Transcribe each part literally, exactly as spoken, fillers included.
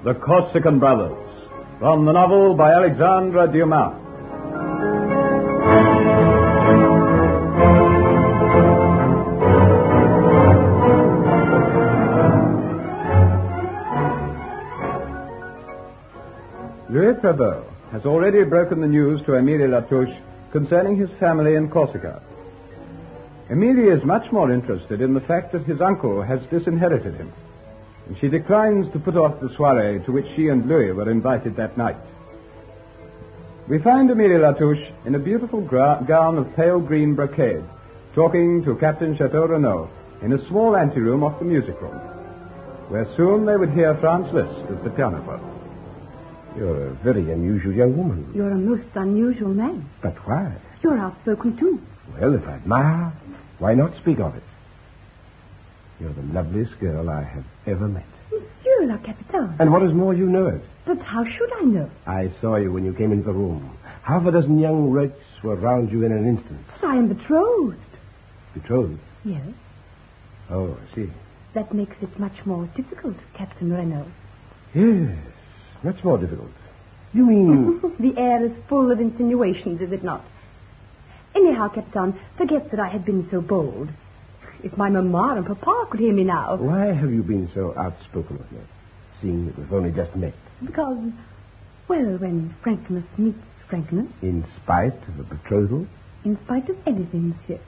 The Corsican Brothers, from the novel by Alexandre Dumas. Louis Prevost has already broken the news to Emilie Latouche concerning his family in Corsica. Emilie is much more interested in the fact that his uncle has disinherited him, and she declines to put off the soirée to which she and Louis were invited that night. We find Emilie Latouche in a beautiful gra- gown of pale green brocade, talking to Captain Chateau Renaud in a small anteroom off the music room, where soon they would hear Franz Liszt at the pianoforte. You're a very unusual young woman. You're a most unusual man. But why? You're outspoken, too. Well, if I admire, why not speak of it? You're the loveliest girl I have ever met. Monsieur le Capitaine. And what is more, you know it. But how should I know? I saw you when you came into the room. Half a dozen young rakes were round you in an instant. But I am betrothed. Betrothed? Yes. Oh, I see. That makes it much more difficult, Captain Renaud. Yes, much more difficult. You mean... The air is full of insinuations, is it not? Anyhow, Captain, forget that I had been so bold. If my mamma and papa could hear me now... Why have you been so outspoken with me, seeing that we've only just met? Because, well, when frankness meets frankness... In spite of a betrothal? In spite of anything, monsieur.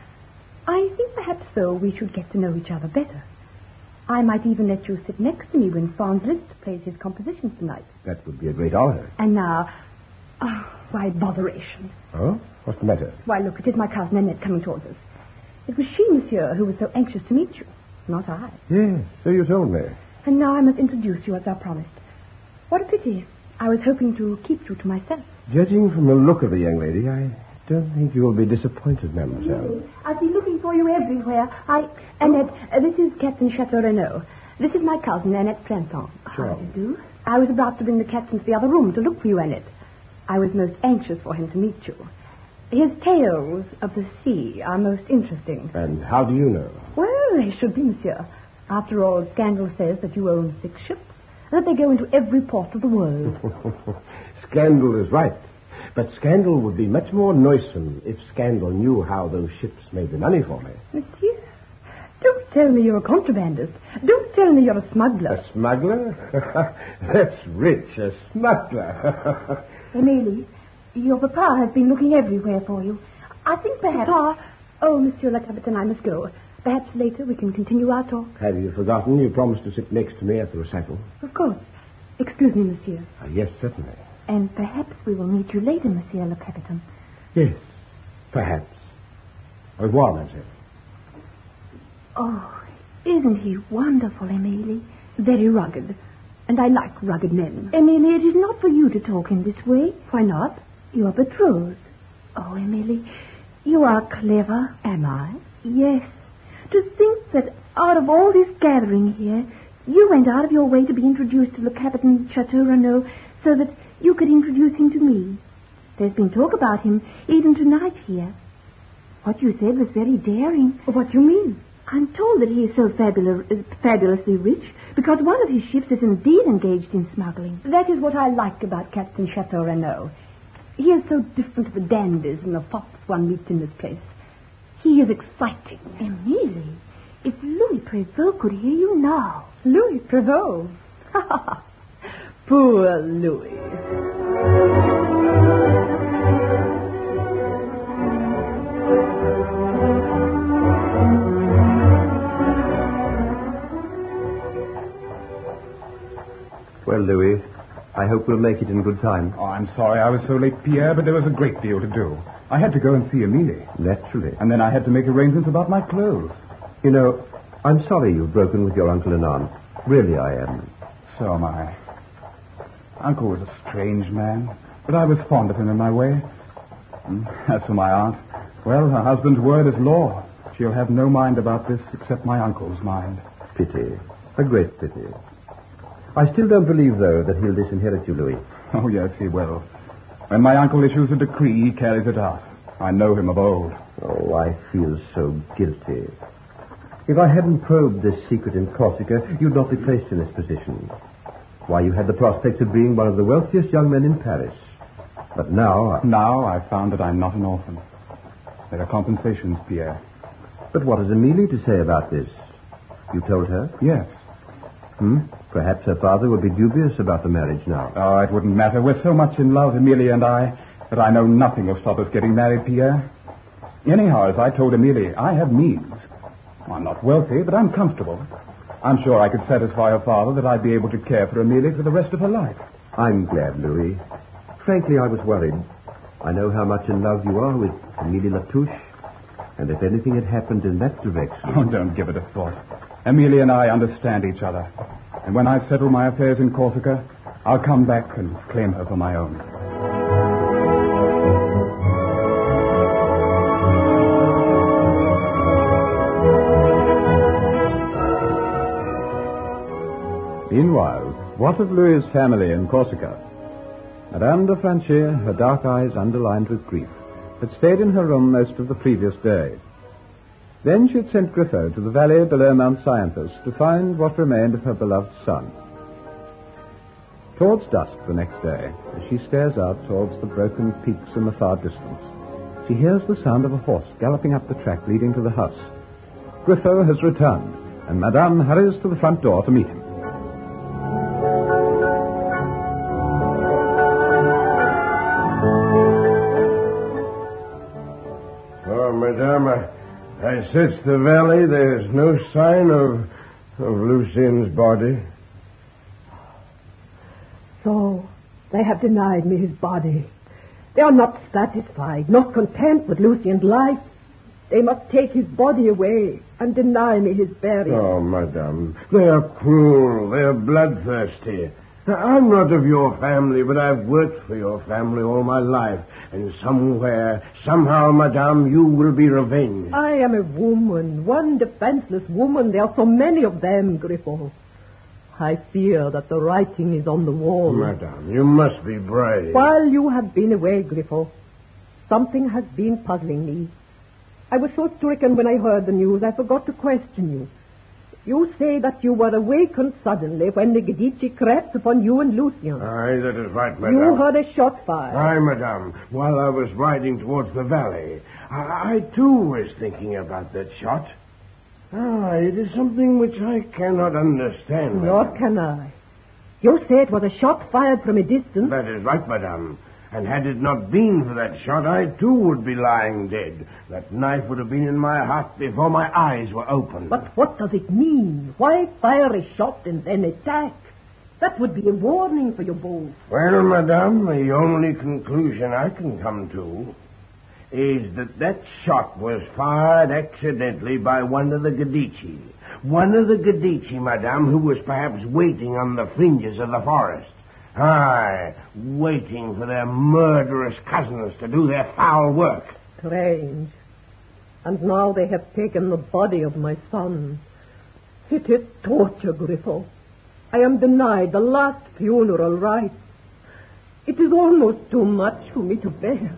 I think perhaps, though, we should get to know each other better. I might even let you sit next to me when Franz Liszt plays his compositions tonight. That would be a great honor. And now... Oh, why, botheration. Oh? What's the matter? Why, look, it is my cousin Annette coming towards us. It was she, monsieur, who was so anxious to meet you, not I. Yes, so you told me. And now I must introduce you as I promised. What a pity. I was hoping to keep you to myself. Judging from the look of the young lady, I don't think you will be disappointed, mademoiselle. No, I've been looking for you everywhere. I... Annette, uh, this is Captain Chateau Renaud. This is my cousin, Annette Printemps. Sure. How do you do? I was about to bring the captain to the other room to look for you, Annette. I was most anxious for him to meet you. His tales of the sea are most interesting. And how do you know? Well, they should be, monsieur. After all, scandal says that you own six ships, and that they go into every port of the world. Scandal is right. But scandal would be much more noisome if scandal knew how those ships made the money for me. Monsieur, don't tell me you're a contrabandist. Don't tell me you're a smuggler. A smuggler? That's rich, a smuggler. Emilie, your papa has been looking everywhere for you. I think perhaps... Papa? Oh, Monsieur le Capitaine, I must go. Perhaps later we can continue our talk. Have you forgotten you promised to sit next to me at the recital? Of course. Excuse me, monsieur. Uh, yes, certainly. And perhaps we will meet you later, Monsieur le Capitaine. Yes, perhaps. Au revoir, mademoiselle. Oh, isn't he wonderful, Emilie? Very rugged. And I like rugged men. Emilie, it is not for you to talk in this way. Why not? You are betrothed. Oh, Emilie, you are clever. Am I? Yes. To think that out of all this gathering here, you went out of your way to be introduced to Le Capitaine Chateau Renaud so that you could introduce him to me. There's been talk about him even tonight here. What you said was very daring. What do you mean? I'm told that he is so fabulous, fabulously rich because one of his ships is indeed engaged in smuggling. That is what I like about Captain Chateau Renaud. He is so different to the dandies and the fops one meets in this place. He is exciting. Emilie, if Louis Prevost could hear you now. Louis Prevost? Poor Louis. Well, Louis, I hope we'll make it in good time. Oh, I'm sorry I was so late, Pierre, but there was a great deal to do. I had to go and see Emilie. Naturally. And then I had to make arrangements about my clothes. You know, I'm sorry you've broken with your uncle and aunt. Really, I am. So am I. Uncle was a strange man, but I was fond of him in my way. And as for my aunt, well, her husband's word is law. She'll have no mind about this except my uncle's mind. Pity. A great pity. I still don't believe, though, that he'll disinherit you, Louis. Oh, yes, he will. When my uncle issues a decree, he carries it out. I know him of old. Oh, I feel so guilty. If I hadn't probed this secret in Corsica, you'd not be placed in this position. Why, you had the prospect of being one of the wealthiest young men in Paris. But now... I... Now I've found that I'm not an orphan. There are compensations, Pierre. But what has Amélie to say about this? You told her? Yes. Hmm? Perhaps her father would be dubious about the marriage now. Oh, it wouldn't matter. We're so much in love, Amélie and I, that I know nothing will stop us getting married, Pierre. Anyhow, as I told Amélie, I have means. I'm not wealthy, but I'm comfortable. I'm sure I could satisfy her father that I'd be able to care for Amélie for the rest of her life. I'm glad, Louis. Frankly, I was worried. I know how much in love you are with Amélie Latouche, and if anything had happened in that direction... Oh, don't give it a thought. Amélie and I understand each other. And when I've settled my affairs in Corsica, I'll come back and claim her for my own. Meanwhile, what of Louis's family in Corsica? Madame de Franchi, her dark eyes underlined with grief, had stayed in her room most of the previous day. Then she had sent Griffo to the valley below Mount Cyanthus to find what remained of her beloved son. Towards dusk the next day, as she stares out towards the broken peaks in the far distance, she hears the sound of a horse galloping up the track leading to the house. Griffo has returned, and Madame hurries to the front door to meet him. Oh, Madame, I, I searched the valley. There's no sign of, of Lucien's body. So, they have denied me his body. They are not satisfied, not content with Lucien's life. They must take his body away and deny me his burial. Oh, Madame, they are cruel. They are bloodthirsty. Now, I'm not of your family, but I've worked for your family all my life. And somewhere, somehow, Madame, you will be revenged. I am a woman, one defenseless woman. There are so many of them, Griffo. I fear that the writing is on the wall. Madame, you must be brave. While you have been away, Griffo, something has been puzzling me. I was so stricken when I heard the news, I forgot to question you. You say that you were awakened suddenly when the Gedici crept upon you and Lucien. Aye, that is right, Madame. You heard a shot fired. Aye, Madame. While I was riding towards the valley, I, I too was thinking about that shot. Ah, it is something which I cannot understand. Nor Madame. can I. You say it was a shot fired from a distance. That is right, Madame. And had it not been for that shot, I too would be lying dead. That knife would have been in my heart before my eyes were open. But what does it mean? Why fire a shot and then attack? That would be a warning for you both. Well, Madame, the only conclusion I can come to is that that shot was fired accidentally by one of the Gedici. One of the Gedici, Madame, who was perhaps waiting on the fringes of the forest. Aye, waiting for their murderous cousins to do their foul work. Strange. And now they have taken the body of my son. It is torture, Griffo. I am denied the last funeral rites. It is almost too much for me to bear.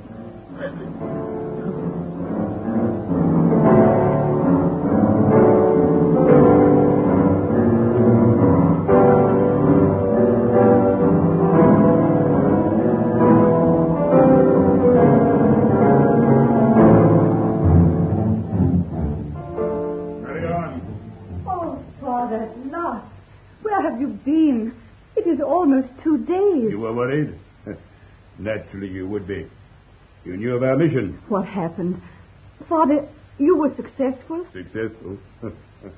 You were worried? Naturally you would be. You knew of our mission. What happened? Father, you were successful? Successful? uh,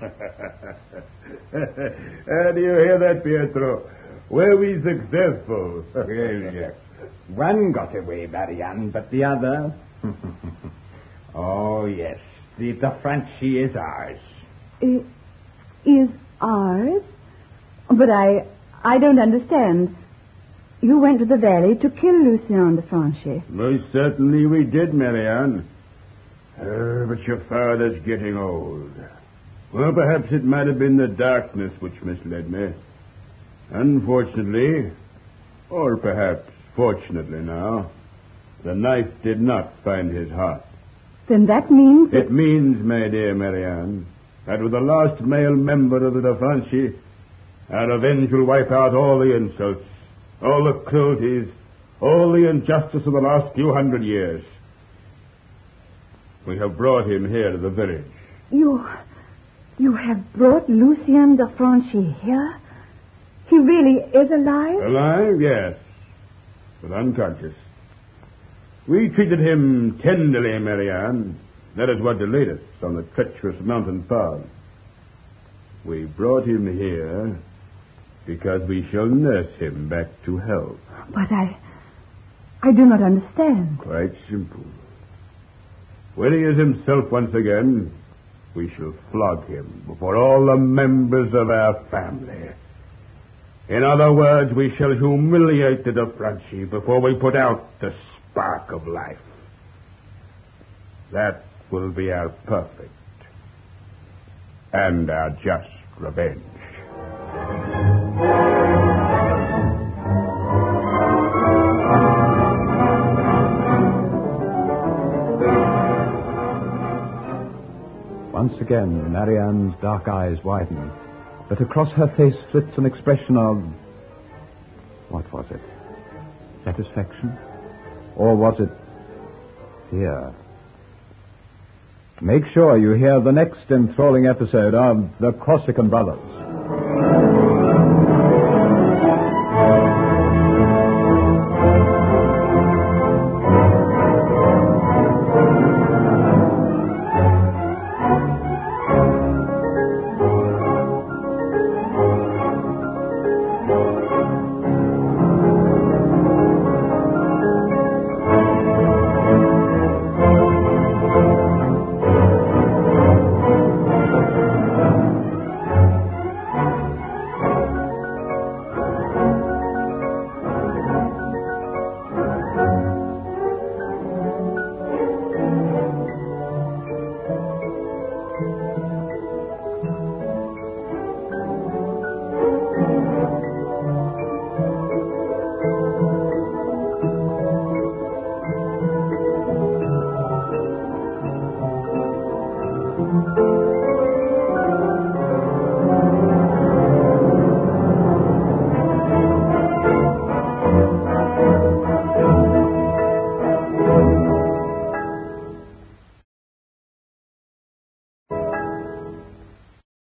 do you hear that, Pietro? Were we successful? Well, yes. One got away, Marianne, but the other... Oh, yes. The, the Franchi is ours. Uh, is ours? But I... I don't understand. You went to the valley to kill Lucien de Franchi. Most certainly we did, Marianne. Uh, but your father's getting old. Well, perhaps it might have been the darkness which misled me. Unfortunately, or perhaps fortunately now, the knife did not find his heart. Then that means... It means, my dear Marianne, that with the last male member of the De Franchi, Our revenge will wipe out all the insults, all the cruelties, all the injustice of the last few hundred years. We have brought him here to the village. You... you have brought Lucien de Franchi here? He really is alive? Alive, yes, but unconscious. We treated him tenderly, Marianne. That is what delayed us on the treacherous mountain path. We brought him here because we shall nurse him back to health. But I... I do not understand. Quite simple. When he is himself once again, we shall flog him before all the members of our family. In other words, we shall humiliate the De Franchi before we put out the spark of life. That will be our perfect and our just revenge. Once again, Marianne's dark eyes widen, but across her face flits an expression of... what was it? Satisfaction? Or was it fear? Make sure you hear the next enthralling episode of The Corsican Brothers.